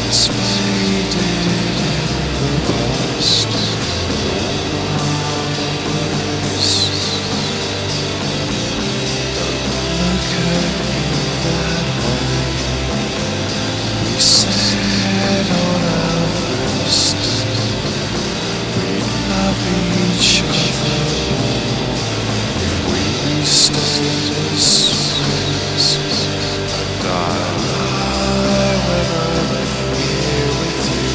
is faded in the past. Look at me that way. We said on our first date we love each other if we stayed as friends. And I'll lie when I'm here with you,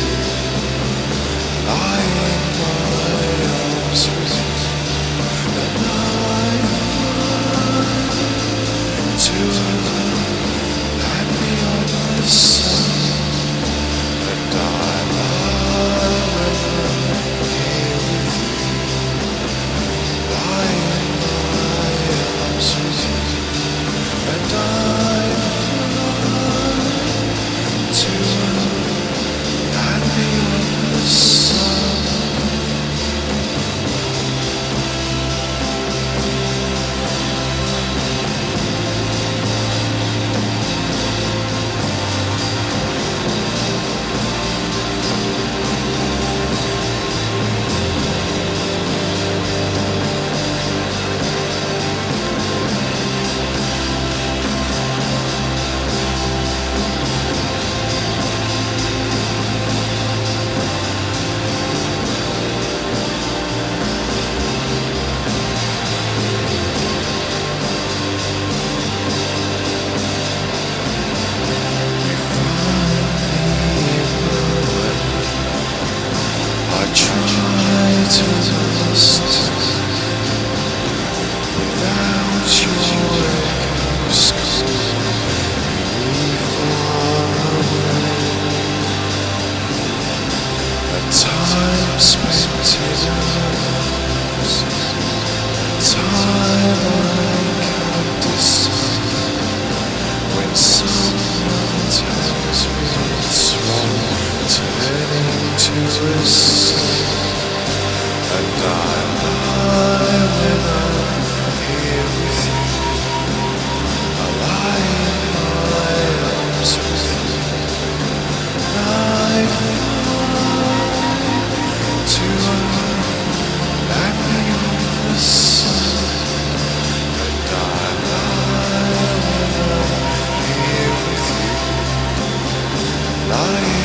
lie in my arms with you, and I fly to a land beyond the sun. And I lie when I'm here with you, lie in my arms with you, and I to land beyond the sun. Try to last without your echoes calling me far away. A time spent in arms, time I can't decide. When someone tells me it's wrong, turning to a slave. And I lie when I'm here with you, I lie in my arms with you, and I fly to a land beyond the sun. And I lie when I'm here with you, lie